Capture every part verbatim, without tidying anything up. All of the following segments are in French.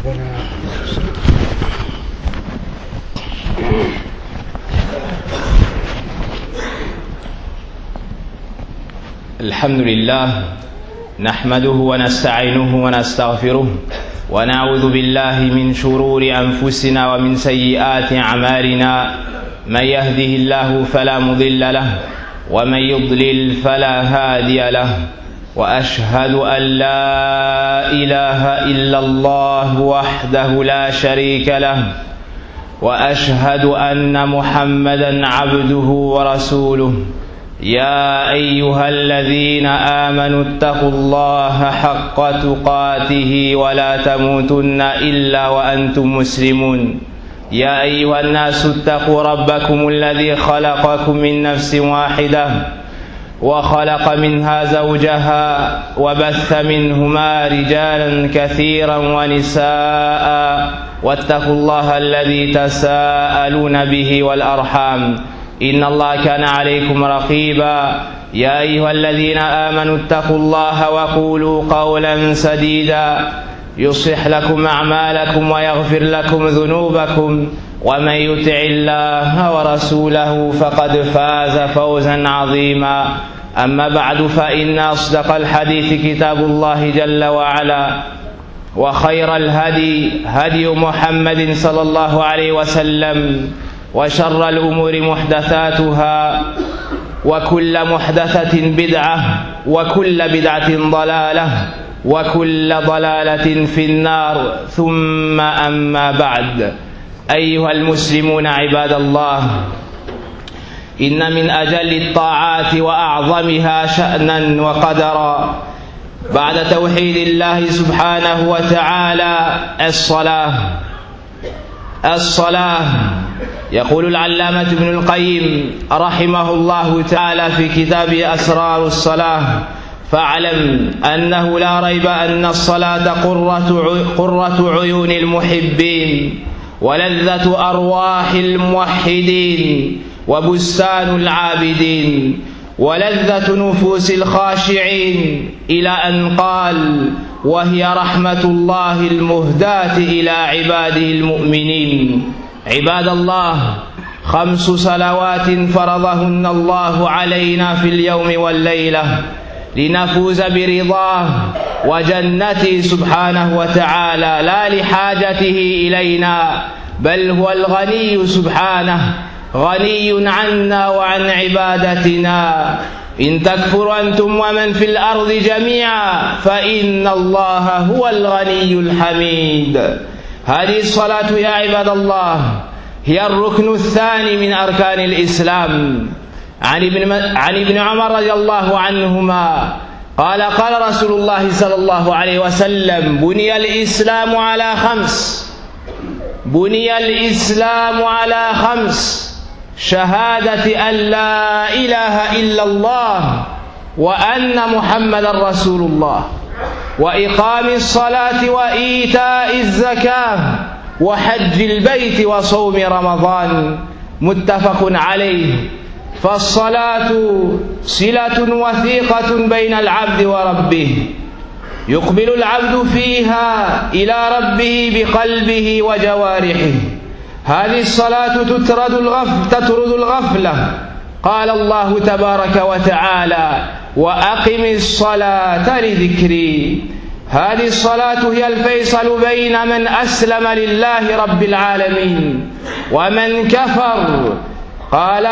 ربنا. الحمد لله نحمده ونستعينه ونستغفره ونعوذ بالله من شرور أنفسنا ومن سيئات أعمالنا. من يهده الله فلا مضل له ومن يضلل فلا هادي له، وأشهد أن لا إله إلا الله وحده لا شريك له، وأشهد أن محمدا عبده ورسوله. يا أيها الذين آمنوا اتقوا الله حق تقاته ولا تموتن إلا وأنتم مسلمون. يا أيها الناس اتقوا ربكم الذي خلقكم من نفس واحدة وخلق منها زوجها وبث منهما رجالا كثيرا ونساء، واتقوا الله الذي تساءلون به والأرحام إن الله كان عليكم رقيبا. يا أيها الذين آمنوا اتقوا الله وقولوا قولا سديدا يصلح لكم أعمالكم ويغفر لكم ذنوبكم، ومن يطع الله ورسوله فقد فاز فوزا عظيما. أما بعد، فإن أصدق الحديث كتاب الله جل وعلا، وخير الهدي هدي محمد صلى الله عليه وسلم، وشر الأمور محدثاتها، وكل محدثة بدعة، وكل بدعة ضلالة، وكل ضلالة في النار. ثم أما بعد، أيها المسلمون عباد الله، إن من أجل الطاعات وأعظمها شأنا وقدرا بعد توحيد الله سبحانه وتعالى الصلاة. الصلاة يقول العلامة ابن القيم رحمه الله تعالى في كتابه أسرار الصلاة: فاعلم أنه لا ريب أن الصلاة قرة قرة عيون المحبين، ولذة أرواح الموحدين، وبستان العابدين، ولذة نفوس الخاشعين، إلى أن قال: وهي رحمة الله المهداة إلى عباده المؤمنين. عباد الله، خمس صلوات فرضهن الله علينا في اليوم والليلة لنفوز برضاه وجنته سبحانه وتعالى، لا لحاجته إلينا، بل هو الغني سبحانه، غني عنا وعن عبادتنا. إن تكفروا أنتم ومن في الأرض جميعا فإن الله هو الغني الحميد. هذه الصلاة يا عباد الله هي الركن الثاني من أركان الإسلام. عن ابن عن ابن عمر رضي الله عنهما قال: قال رسول الله صلى الله عليه وسلم: بني الإسلام على خمس بني الإسلام على خمس شهادة أن لا إله إلا الله وأن محمدا رسول الله، وإقام الصلاة، وإيتاء الزكاة، وحج البيت، وصوم رمضان. متفق عليه. فالصلاة صلة وثيقة بين العبد وربه، يقبل العبد فيها إلى ربه بقلبه وجوارحه. هذه الصلاة تطرد الغفلة, تطرد الغفلة. قال الله تبارك وتعالى: وأقم الصلاة لذكري. هذه الصلاة هي الفيصل بين من أسلم لله رب العالمين ومن كفر. قال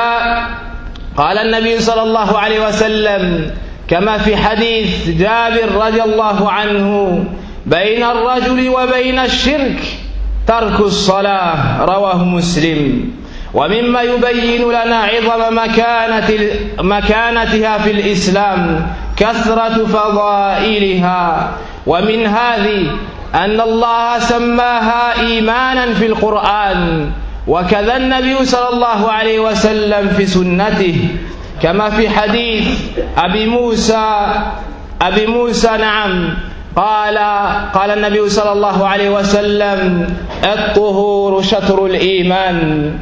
قال النبي صلى الله عليه وسلم كما في حديث جابر رضي الله عنه: بين الرجل وبين الشرك ترك الصلاة. رواه مسلم. ومما يبين لنا عظم مكانة مكانتها في الإسلام كثرة فضائلها، ومن هذه أن الله سماها إيمانا في القرآن، وكذا النبي صلى الله عليه وسلم في سنته، كما في حديث أبي موسى أبي موسى نعم قال قال النبي صلى الله عليه وسلم: الطهور شطر الإيمان.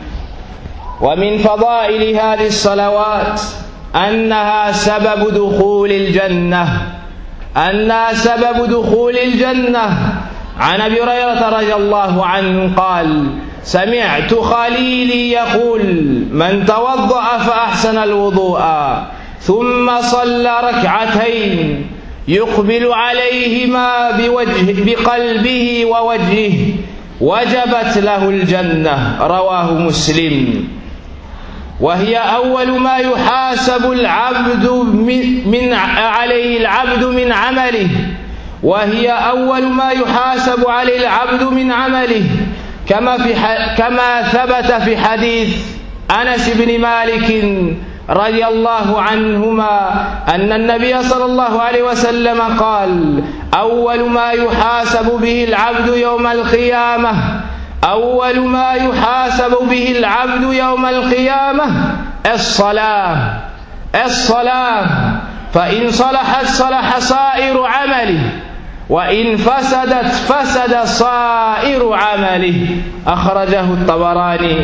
ومن فضائل هذه الصلوات أنها سبب دخول الجنة أنها سبب دخول الجنة عن أبي هريرة رضي الله عنه قال: سمعت خليلي يقول: من توضأ فأحسن الوضوء ثم صلى ركعتين يقبل عليهما بوجه بقلبه ووجهه وجبت له الجنة. رواه مسلم. وهي أول ما يحاسب العبد من عليه العبد من عمله وهي أول ما يحاسب عليه العبد من عمله كما في كما ثبت في حديث أنس بن مالك رضي الله عنهما أن النبي صلى الله عليه وسلم قال: أول ما يحاسب به العبد يوم القيامة أول ما يحاسب به العبد يوم القيامة الصلاة الصلاة فإن صلحت صلح سائر عمله وإن فسدت فسد سائر عمله. أخرجه الطبراني.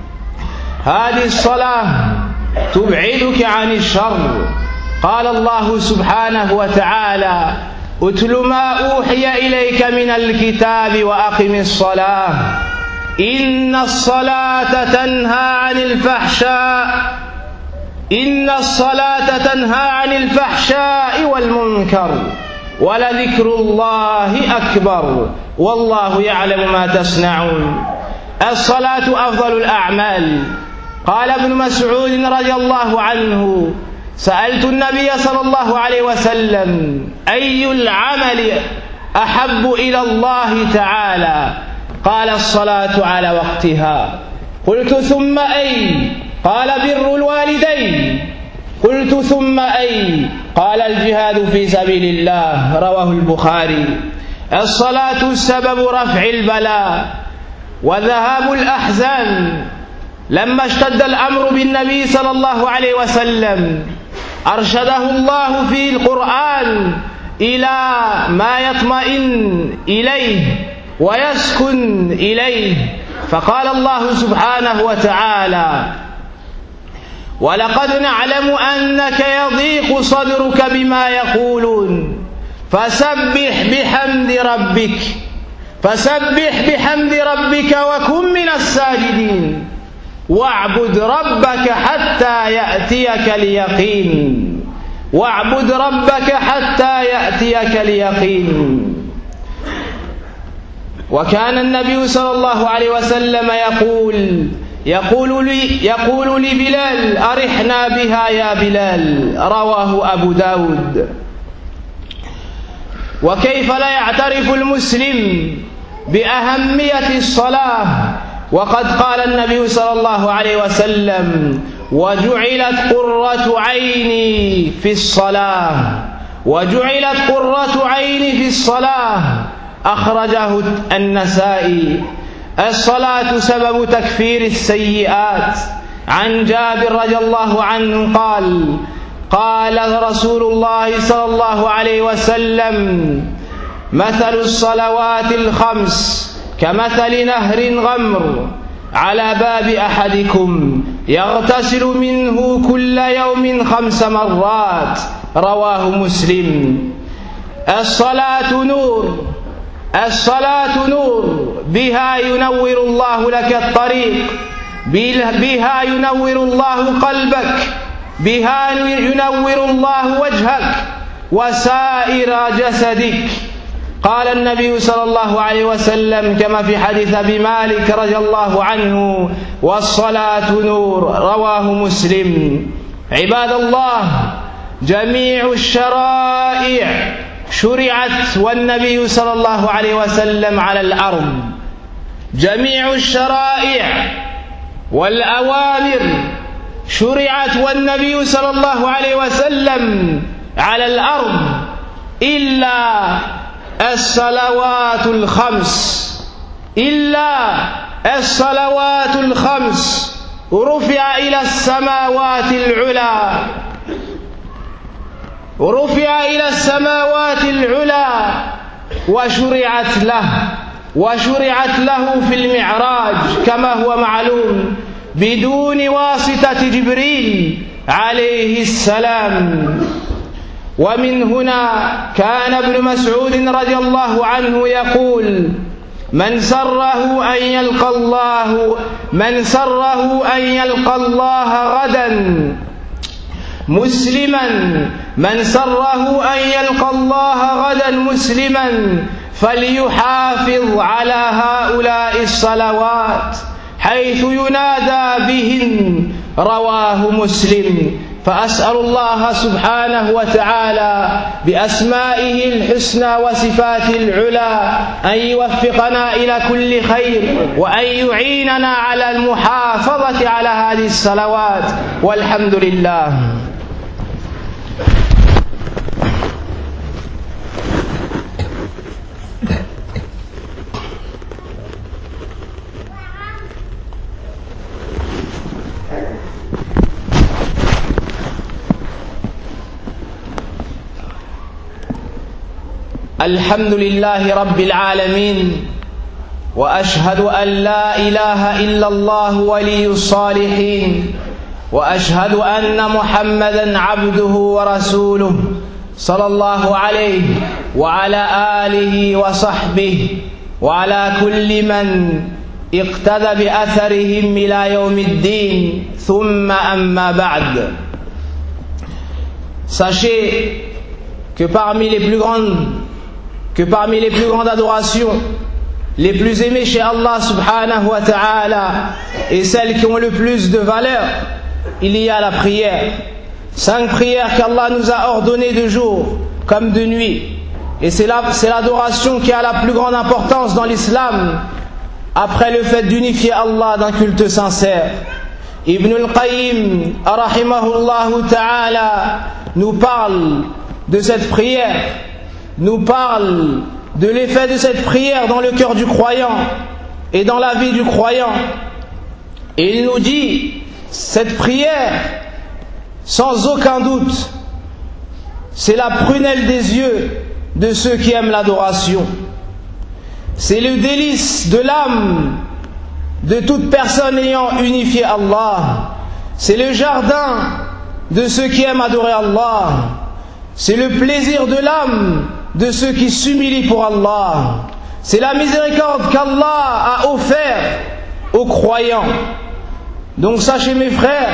هذه الصلاة تبعدك عن الشر. قال الله سبحانه وتعالى: أتل ما أوحي إليك من الكتاب وأقم الصلاة إن الصلاة تنهى عن الفحشاء إن الصلاة تنهى عن الفحشاء والمنكر ولذكر الله أكبر والله يعلم ما تصنعون. الصلاة أفضل الأعمال. قال ابن مسعود رضي الله عنه: سألت النبي صلى الله عليه وسلم: أي العمل أحب إلى الله تعالى؟ قال: الصلاة على وقتها. قلت: ثم أي؟ قال: بر الوالدين. قلت: ثم أي؟ قال: الجهاد في سبيل الله. رواه البخاري. الصلاة سبب رفع البلاء وذهاب الأحزان. لما اشتد الأمر بالنبي صلى الله عليه وسلم أرشده الله في القرآن إلى ما يطمئن إليه ويسكن إليه، فقال الله سبحانه وتعالى: ولقد نعلم أنك يضيق صدرك بما يقولون فسبح بحمد ربك فسبح بحمد ربك وكن من الساجدين واعبد ربك حتى يأتيك اليقين واعبد ربك حتى يأتيك اليقين. وكان النبي صلى الله عليه وسلم يقول يقول لي يقول لبلال: أرحنا بها يا بلال. رواه أبو داود. وكيف لا يعترف المسلم بأهمية الصلاة وقد قال النبي صلى الله عليه وسلم: وجعلت قرة عيني في الصلاة وجعلت قرة عيني في الصلاة. أخرجه النسائي. الصلاة سبب تكفير السيئات. عن جابر رضي الله عنه قال: قال رسول الله صلى الله عليه وسلم: مثل الصلوات الخمس كمثل نهر غمر على باب أحدكم يغتسل منه كل يوم خمس مرات. رواه مسلم. الصلاة نور الصلاة نور بها ينور الله لك الطريق بها ينور الله قلبك بها ينور الله وجهك وسائر جسدك. قال النبي صلى الله عليه وسلم كما في حديث أبي مالك رضي الله عنه: والصلاة نور. رواه مسلم. عباد الله، جميع الشرائع شرعت والنبي صلى الله عليه وسلم على الأرض. جميع الشرائع والأوامر شرعت والنبي صلى الله عليه وسلم على الأرض إلا الصلوات الخمس إلا الصلوات الخمس رفع إلى السماوات العلى رفع إلى السماوات العلى وشرعت له وشرعت له في المعراج كما هو معلوم بدون واسطة جبريل عليه السلام. ومن هنا كان ابن مسعود رضي الله عنه يقول من سره أن يلقى الله من سره أن يلقى الله غدا مسلما من سره أن يلقى الله غدا مسلما فليحافظ على هؤلاء الصلوات حيث ينادى بهن رواه مسلم. فأسأل الله سبحانه وتعالى بأسمائه الحسنى وصفاته العلى أن يوفقنا إلى كل خير وأن يعيننا على المحافظة على هذه الصلوات والحمد لله. الحمد لله رب العالمين وأشهد أن لا إله إلا الله ولي الصالحين وأشهد أن محمدا عبده ورسوله صلى الله عليه وعلى آله وصحبه وعلى كل من اقتدى بأثرهم إلى يوم الدين ثم أما بعد. Sachez que parmi les plus grandes que parmi les plus grandes adorations, les plus aimées chez Allah subhanahu wa ta'ala et celles qui ont le plus de valeur, il y a la prière. Cinq prières qu'Allah nous a ordonnées de jour comme de nuit. Et c'est l'adoration qui a la plus grande importance dans l'islam, après le fait d'unifier Allah d'un culte sincère. Ibn al-Qayyim, rahimahullah ta'ala, nous parle de cette prière, nous parle de l'effet de cette prière dans le cœur du croyant et dans la vie du croyant. Et il nous dit, cette prière, sans aucun doute, c'est la prunelle des yeux de ceux qui aiment l'adoration. C'est le délice de l'âme de toute personne ayant unifié Allah. C'est le jardin de ceux qui aiment adorer Allah. C'est le plaisir de l'âme de ceux qui s'humilient pour Allah. C'est la miséricorde qu'Allah a offerte aux croyants. Donc sachez mes frères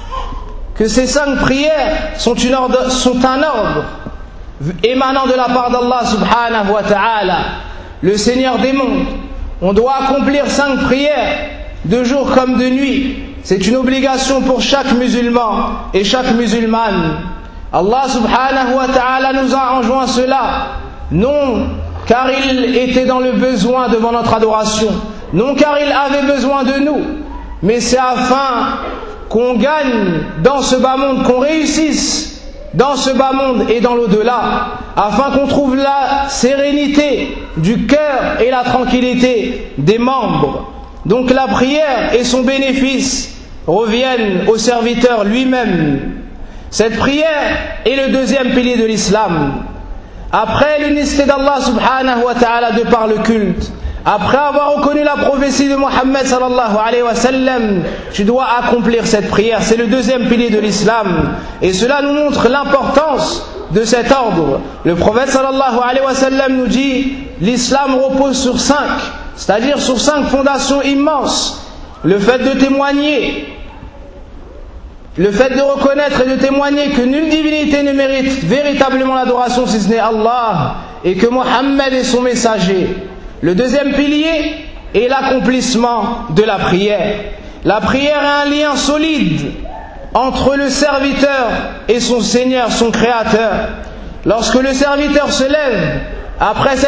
que ces cinq prières sont, une ordre, sont un ordre émanant de la part d'Allah subhanahu wa ta'ala, le Seigneur des mondes. On doit accomplir cinq prières de jour comme de nuit. C'est une obligation pour chaque musulman et chaque musulmane. Allah subhanahu wa ta'ala nous a enjoint cela, non car il était dans le besoin devant notre adoration, non car il avait besoin de nous, mais c'est afin qu'on gagne dans ce bas monde, qu'on réussisse dans ce bas monde et dans l'au-delà, afin qu'on trouve la sérénité du cœur et la tranquillité des membres. Donc la prière et son bénéfice reviennent au serviteur lui-même. Cette prière est le deuxième pilier de l'islam. Après l'unicité d'Allah subhanahu wa ta'ala de par le culte, après avoir reconnu la prophétie de Mohammed sallallahu alayhi wa sallam, tu dois accomplir cette prière. C'est le deuxième pilier de l'islam. Et cela nous montre l'importance de cet ordre. Le prophète sallallahu alayhi wa sallam nous dit, l'islam repose sur cinq, c'est-à-dire sur cinq fondations immenses. Le fait de témoigner, le fait de reconnaître et de témoigner que nulle divinité ne mérite véritablement l'adoration si ce n'est Allah, et que Mohammed est son messager. Le deuxième pilier est l'accomplissement de la prière. La prière est un lien solide entre le serviteur et son Seigneur, son Créateur. Lorsque le serviteur se lève, après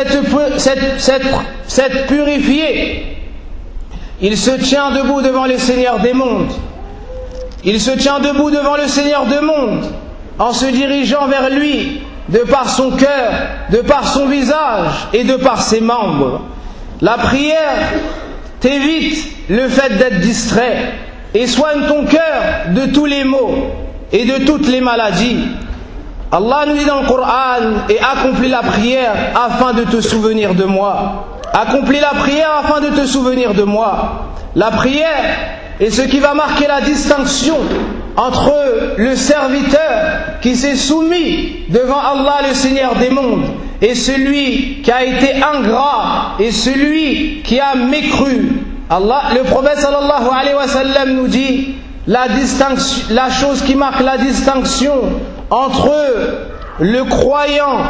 s'être purifié, il se tient debout devant le Seigneur des mondes. Il se tient debout devant le Seigneur des mondes en se dirigeant vers lui de par son cœur, de par son visage et de par ses membres. La prière t'évite le fait d'être distrait et soigne ton cœur de tous les maux et de toutes les maladies. Allah nous dit dans le Coran, et accomplis la prière afin de te souvenir de moi. Accomplis la prière afin de te souvenir de moi. La prière est ce qui va marquer la distinction entre le serviteur qui s'est soumis devant Allah le Seigneur des mondes et celui qui a été ingrat et celui qui a mécru. Allah, le prophète sallallahu alayhi wa sallam nous dit la, distinction, la chose qui marque la distinction entre le croyant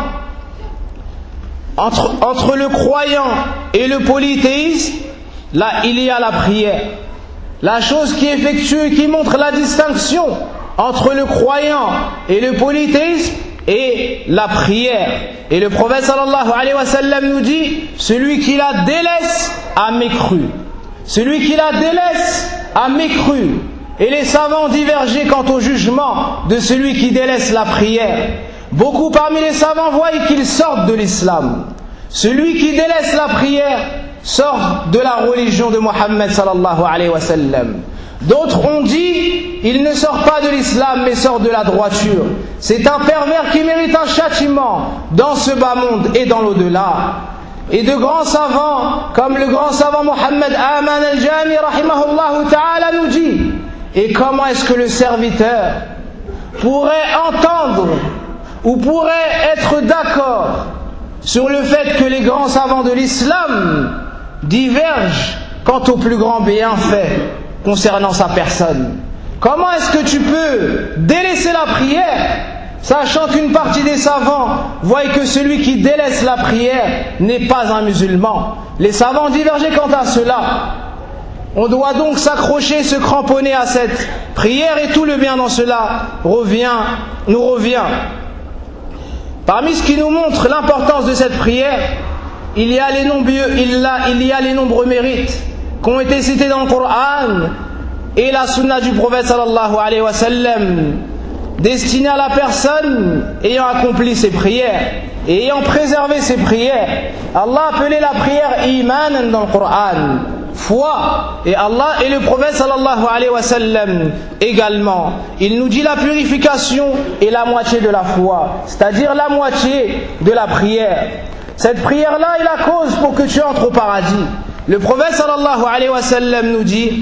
entre, entre le croyant et le polythéiste, là il y a la prière. La chose qui effectue, qui montre la distinction entre le croyant et le polythéisme est la prière. Et le prophète sallallahu alayhi wa sallam nous dit, celui qui la délaisse a mécru. Celui qui la délaisse a mécru. Et les savants divergeaient quant au jugement de celui qui délaisse la prière. Beaucoup parmi les savants voient qu'il sortent de l'islam. Celui qui délaisse la prière sort de la religion de Mohammed sallallahu alayhi wa sallam. D'autres ont dit, il ne sort pas de l'islam mais sort de la droiture. C'est un pervers qui mérite un châtiment dans ce bas monde et dans l'au-delà. Et de grands savants, comme le grand savant Mohammed Aman al-Jami rahimahullah ta'ala nous dit, et comment est-ce que le serviteur pourrait entendre ou pourrait être d'accord sur le fait que les grands savants de l'islam divergent quant aux plus grands bienfaits concernant sa personne? Comment est-ce que tu peux délaisser la prière, sachant qu'une partie des savants voient que celui qui délaisse la prière n'est pas un musulman? Les savants divergeaient quant à cela. On doit donc s'accrocher, se cramponner à cette prière et tout le bien dans cela revient, nous revient. Parmi ce qui nous montre l'importance de cette prière, il y a les nombreux, il a, il y a les nombreux mérites qui ont été cités dans le Coran et la sunna du prophète sallallahu alayhi wa sallam, destinée à la personne ayant accompli ses prières et ayant préservé ses prières. Allah appelait la prière iman dans le Coran, foi, et Allah et le prophète sallallahu alayhi wa sallam également. Il nous dit la purification est la moitié de la foi, c'est-à-dire la moitié de la prière. Cette prière-là est la cause pour que tu entres au paradis. Le prophète sallallahu alayhi wa sallam nous dit,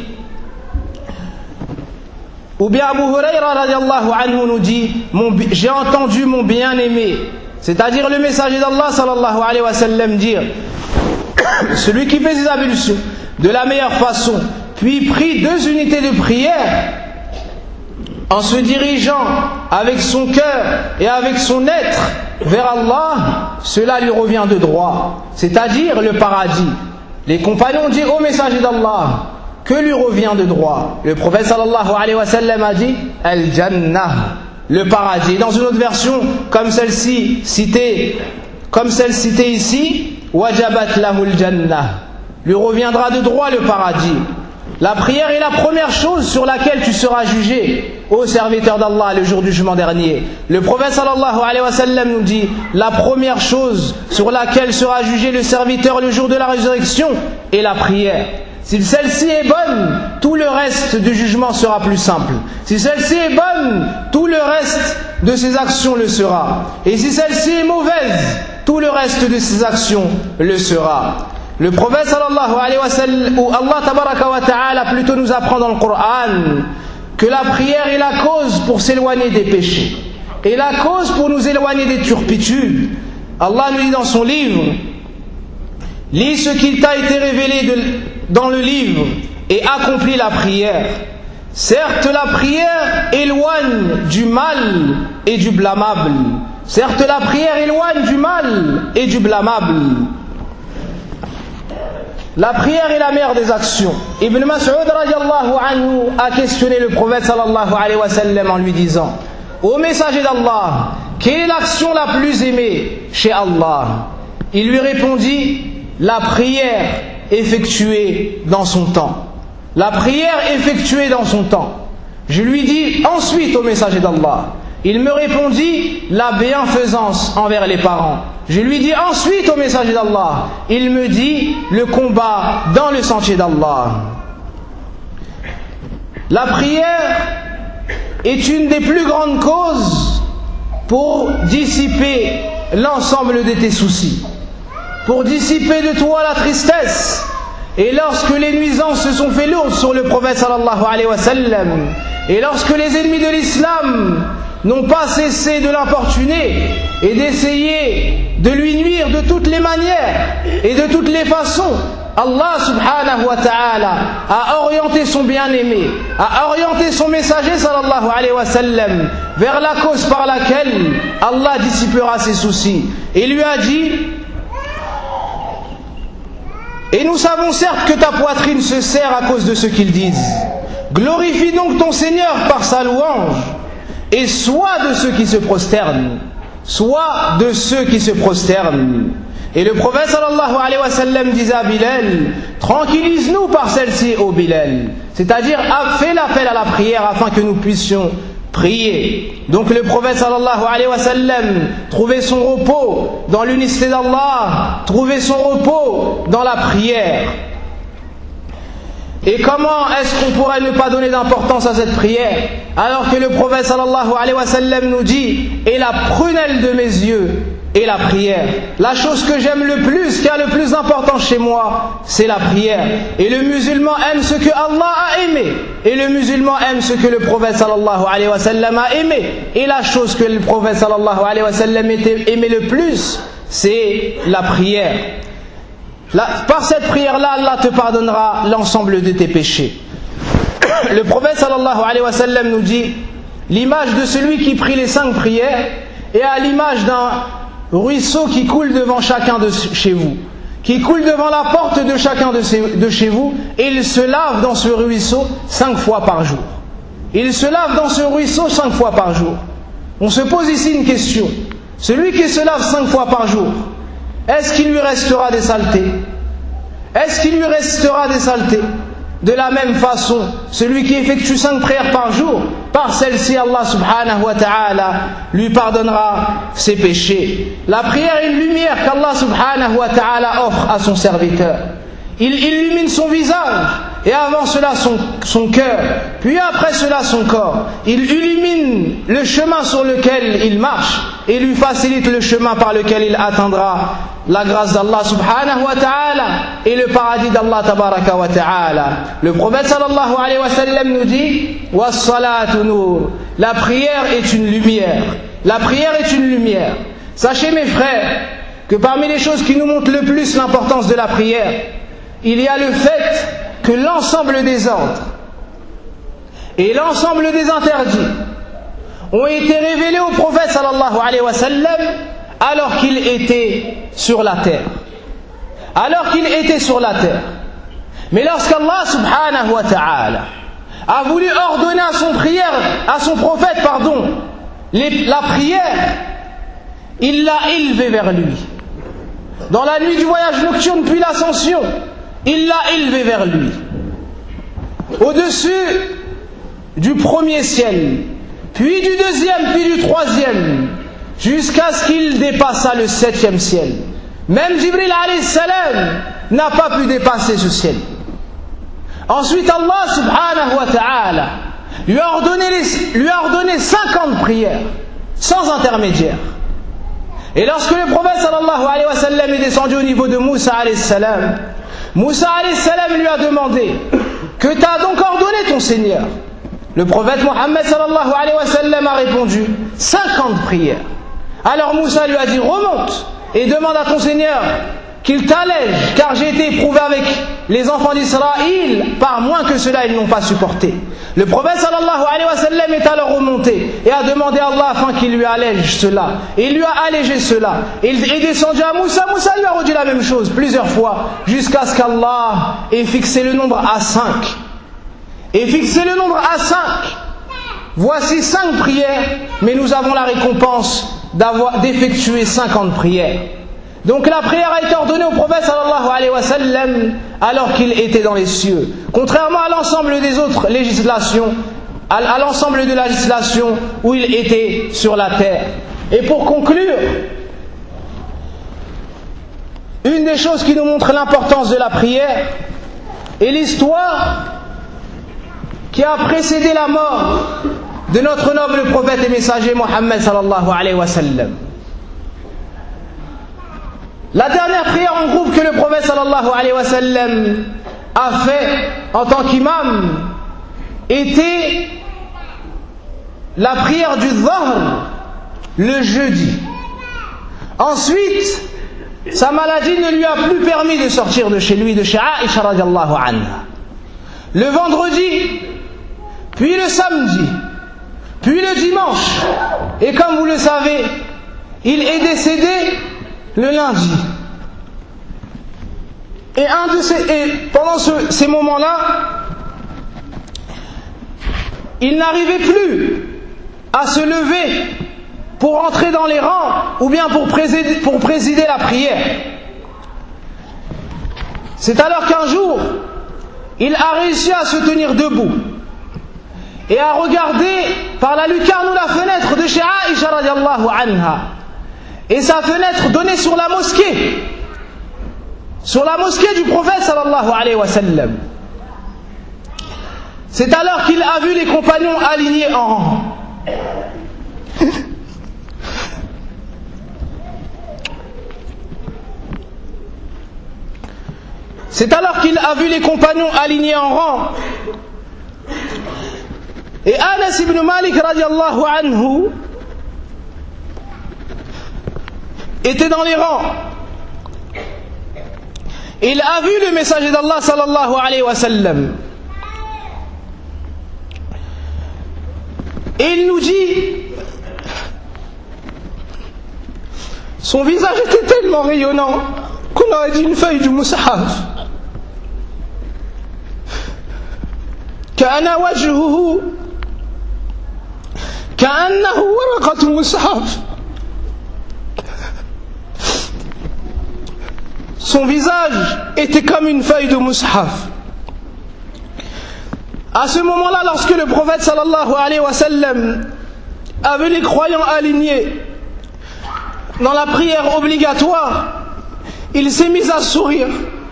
ou bien Abu Hurayra radiallahu anhu nous dit, j'ai entendu mon bien-aimé, c'est-à-dire le messager d'Allah sallallahu alayhi wa sallam dire, celui qui fait ses ablutions de la meilleure façon, puis prit deux unités de prière en se dirigeant avec son cœur et avec son être vers Allah, cela lui revient de droit, c'est-à-dire le paradis. Les compagnons disent au messager d'Allah, que lui revient de droit? Le prophète sallallahu alayhi wa sallam a dit Al-Jannah, le paradis. Et dans une autre version, comme celle-ci citée, comme celle citée ici, Wajabat lahul Jannah, lui reviendra de droit le paradis. La prière est la première chose sur laquelle tu seras jugé, ô serviteur d'Allah, le jour du jugement dernier. Le prophète sallallahu alayhi wa sallam nous dit, la première chose sur laquelle sera jugé le serviteur le jour de la résurrection est la prière. Si celle-ci est bonne, tout le reste du jugement sera plus simple. Si celle-ci est bonne, tout le reste de ses actions le sera. Et si celle-ci est mauvaise, tout le reste de ses actions le sera. Le prophète sallallahu alayhi wa sallam, ou Allah tabaraka wa ta'ala plutôt nous apprend dans le Coran que la prière est la cause pour s'éloigner des péchés et la cause pour nous éloigner des turpitudes. Allah nous dit dans son livre, lis ce qu'il t'a été révélé de, dans le livre et accomplis la prière. Certes, la prière éloigne du mal et du blâmable. Certes, la prière éloigne du mal et du blâmable. La prière est la mère des actions. Ibn Mas'ud radiallahu anhu a questionné le prophète sallallahu alayhi wa sallam en lui disant, ô messager d'Allah, quelle est l'action la plus aimée chez Allah? Il lui répondit, la prière effectuée dans son temps. La prière effectuée dans son temps. Je lui dis ensuite au messager d'Allah. Il me répondit, la bienfaisance envers les parents. Je lui dis ensuite au messager d'Allah. Il me dit, le combat dans le sentier d'Allah. La prière est une des plus grandes causes pour dissiper l'ensemble de tes soucis, pour dissiper de toi la tristesse Et lorsque les nuisances se sont fait lourdes sur le prophète sallallahu alayhi wa sallam, et lorsque les ennemis de l'islam n'ont pas cessé de l'importuner et d'essayer de lui nuire de toutes les manières et de toutes les façons, Allah subhanahu wa ta'ala a orienté son bien-aimé, a orienté son messager sallallahu alayhi wa sallam vers la cause par laquelle Allah dissipera ses soucis. Et lui a dit: et nous savons certes que ta poitrine se serre à cause de ce qu'ils disent. Glorifie donc ton Seigneur par sa louange, et sois de ceux qui se prosternent. Sois de ceux qui se prosternent. Et le prophète sallallahu alayhi wa sallam disait à Bilal: tranquillise-nous par celle-ci, ô Bilal. C'est-à-dire, fais l'appel à la prière afin que nous puissions prier. Donc le prophète sallallahu alayhi wa sallam trouvait son repos dans l'unicité d'Allah, trouvait son repos dans la prière. Et comment est-ce qu'on pourrait ne pas donner d'importance à cette prière alors que le prophète sallallahu alayhi wa sallam nous dit: et la prunelle de mes yeux est la prière. La chose que j'aime le plus, qui a le plus d'importance chez moi, c'est la prière. Et le musulman aime ce que Allah a aimé, et le musulman aime ce que le prophète sallallahu alayhi wa sallam a aimé. Et la chose que le prophète sallallahu alayhi wa sallam aimait le plus, c'est la prière. Là, par cette prière-là, Allah te pardonnera l'ensemble de tes péchés. Le prophète sallallahu alayhi wa sallam nous dit: l'image de celui qui prie les cinq prières est à l'image d'un ruisseau qui coule devant chacun de chez vous, qui coule devant la porte de chacun de, de chez vous, et il se lave dans ce ruisseau cinq fois par jour. Il se lave dans ce ruisseau cinq fois par jour. On se pose ici une question: celui qui se lave cinq fois par jour, est-ce qu'il lui restera des saletés? Est-ce qu'il lui restera des saletés? De la même façon, celui qui effectue cinq prières par jour, par celle-ci, Allah subhanahu wa ta'ala lui pardonnera ses péchés. La prière est une lumière qu'Allah subhanahu wa ta'ala offre à son serviteur. Il illumine son visage, et avant cela son, son cœur, puis après cela son corps. Il illumine le chemin sur lequel il marche, et lui facilite le chemin par lequel il atteindra la grâce d'Allah subhanahu wa ta'ala et le paradis d'Allah tabaraka wa ta'ala. Le prophète sallallahu alayhi wa sallam nous dit: was-salatu nur. La prière est une lumière. La prière est une lumière. Sachez mes frères que parmi les choses qui nous montrent le plus l'importance de la prière, il y a le fait que l'ensemble des ordres et l'ensemble des interdits ont été révélés au prophète sallallahu alayhi wa sallam alors qu'il était sur la terre. Alors qu'il était sur la terre. Mais lorsqu'Allah subhanahu wa ta'ala a voulu ordonner à son prière, à son prophète, pardon, les, la prière, il l'a élevé vers lui. Dans la nuit du voyage nocturne puis l'ascension, il l'a élevé vers lui. Au-dessus du premier ciel, puis du deuxième, puis du troisième, jusqu'à ce qu'il dépassât le septième ciel. Même Jibril alayhi salam n'a pas pu dépasser ce ciel. Ensuite Allah subhanahu wa ta'ala lui a ordonné, les, lui a ordonné cinquante prières sans intermédiaire. Et lorsque le prophète sallallahu alayhi wa sallam est descendu au niveau de Moussa alayhi salam, Moussa alayhi salam lui a demandé: que t'a donc ordonné ton Seigneur? Le prophète Mohammed sallallahu alayhi wa sallam a répondu: cinquante prières. Alors Moussa lui a dit: remonte et demande à ton Seigneur qu'il t'allège, car j'ai été éprouvé avec les enfants d'Israël, par moins que cela ils n'ont pas supporté. Le prophète sallallahu alayhi wa sallam est alors remonté et a demandé à Allah afin qu'il lui allège cela. Et il lui a allégé cela. Et il est descendu à Moussa. Moussa lui a redit la même chose plusieurs fois, jusqu'à ce qu'Allah ait fixé le nombre à cinq. Et fixé le nombre à cinq. Voici cinq prières, mais nous avons la récompense d'avoir d'effectuer cinquante prières. Donc la prière a été ordonnée au prophète sallallahu alayhi wa sallam alors qu'il était dans les cieux. Contrairement à l'ensemble des autres législations, à, à l'ensemble de la législation où il était sur la terre. Et pour conclure, une des choses qui nous montre l'importance de la prière est l'histoire qui a précédé la mort de notre noble prophète et messager Mohammed sallallahu alayhi wa sallam. La dernière prière en groupe que le prophète sallallahu alayhi wa sallam a fait en tant qu'imam était la prière du Dhahr le jeudi. Ensuite, sa maladie ne lui a plus permis de sortir de chez lui, de chez Aïcha radiallahu anha. Le vendredi, puis le samedi, puis le dimanche. Et comme vous le savez, il est décédé le lundi. Et, un de ces, et pendant ce, ces moments-là, il n'arrivait plus à se lever pour entrer dans les rangs ou bien pour présider, pour présider la prière. C'est alors qu'un jour, il a réussi à se tenir debout et à regarder par la lucarne ou la fenêtre de chez Aïcha radiallahu anha. Et sa fenêtre donnait sur la mosquée, sur la mosquée du prophète sallallahu alayhi wa sallam. C'est alors qu'il a vu les compagnons alignés en rang. C'est alors qu'il a vu les compagnons alignés en rang. Et Anas ibn Malik radiallahu anhu était dans les rangs. Il a vu le messager d'Allah sallallahu alayhi wa sallam. Et il nous dit, son visage était tellement rayonnant qu'on aurait dit une feuille du Mus'haf. كأن وجهه كأنه ورقة مصحف. Son visage était comme une feuille de Mus'haf. À ce moment-là, lorsque le prophète sallallahu alayhi wa sallam avait les croyants alignés dans la prière obligatoire, il s'est mis à sourire.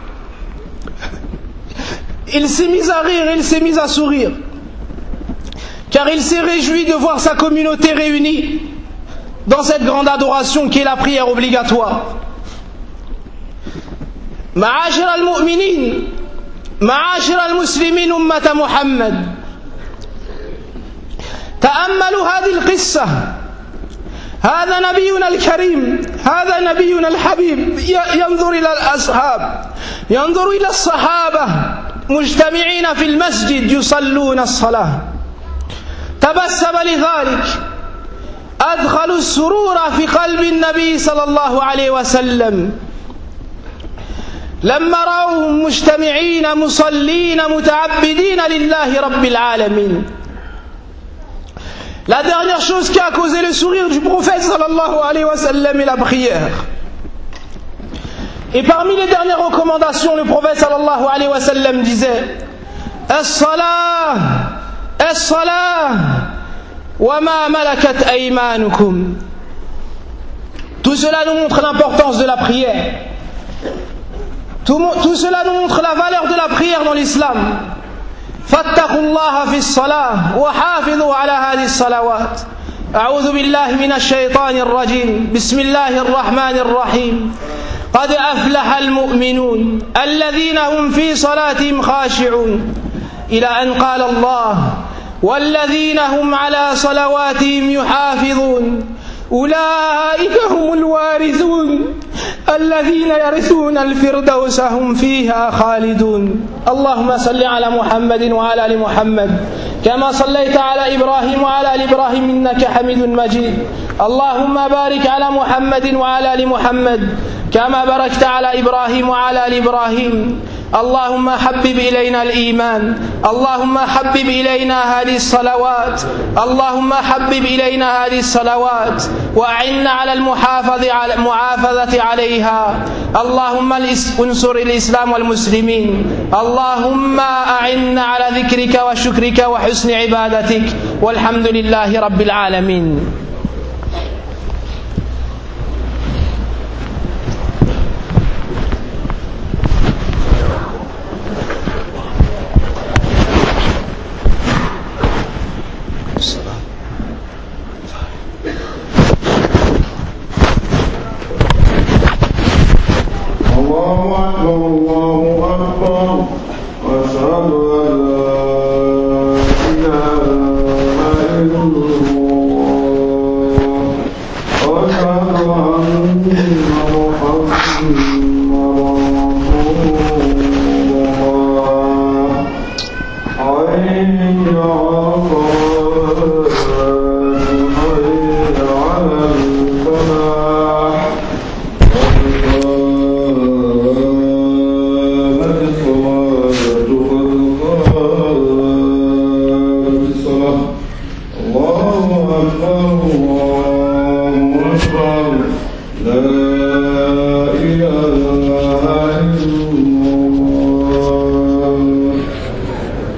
Il s'est mis à rire, il s'est mis à sourire, car il s'est réjoui de voir sa communauté réunie dans cette grande adoration qui est la prière obligatoire. Ma'ashir al-mu'minin, ma'ashir al-muslimin ummata Muhammad, ta'ammalu hadhihi al-qissa. هذا نبينا الكريم، هذا نبينا الحبيب، ينظر إلى الأصحاب، ينظر إلى الصحابة مجتمعين في المسجد يصلون الصلاة. تبسم لذلك، أدخلوا السرور في قلب النبي صلى الله عليه وسلم لما رأوهم مجتمعين مصلين متعبدين لله رب العالمين. La dernière chose qui a causé le sourire du prophète sallallahu alayhi wa sallam est la prière. Et parmi les dernières recommandations, le prophète sallallahu alayhi wa sallam disait: As-salah, as-salah, wa ma malakat aymanukum. Tout cela nous montre l'importance de la prière. Tout, tout cela nous montre la valeur de la prière dans l'islam. فاتقوا الله في الصلاة وحافظوا على هذه الصلوات. أعوذ بالله من الشيطان الرجيم. بسم الله الرحمن الرحيم. قد أفلح المؤمنون الذين هم في صلاتهم خاشعون إلى أن قال الله والذين هم على صلواتهم يحافظون أولئك هم الوارثون الذين يرثون الفردوس هم فيها خالدون. اللهم صل على محمد وعلى آل محمد كما صليت على إبراهيم وعلى آل إبراهيم إنك حميد مجيد. اللهم بارك على محمد وعلى آل محمد كما باركت على إبراهيم وعلى آل إبراهيم. اللهم حبب إلينا الإيمان، اللهم حبب إلينا هذه الصلوات، اللهم حبب إلينا هذه الصلوات وأعنا على المحافظة على المحافظة عليها. اللهم انصر الإسلام والمسلمين، اللهم أعنا على ذكرك وشكرك وحسن عبادتك، والحمد لله رب العالمين. الله أكبر الله أكبر يعلمون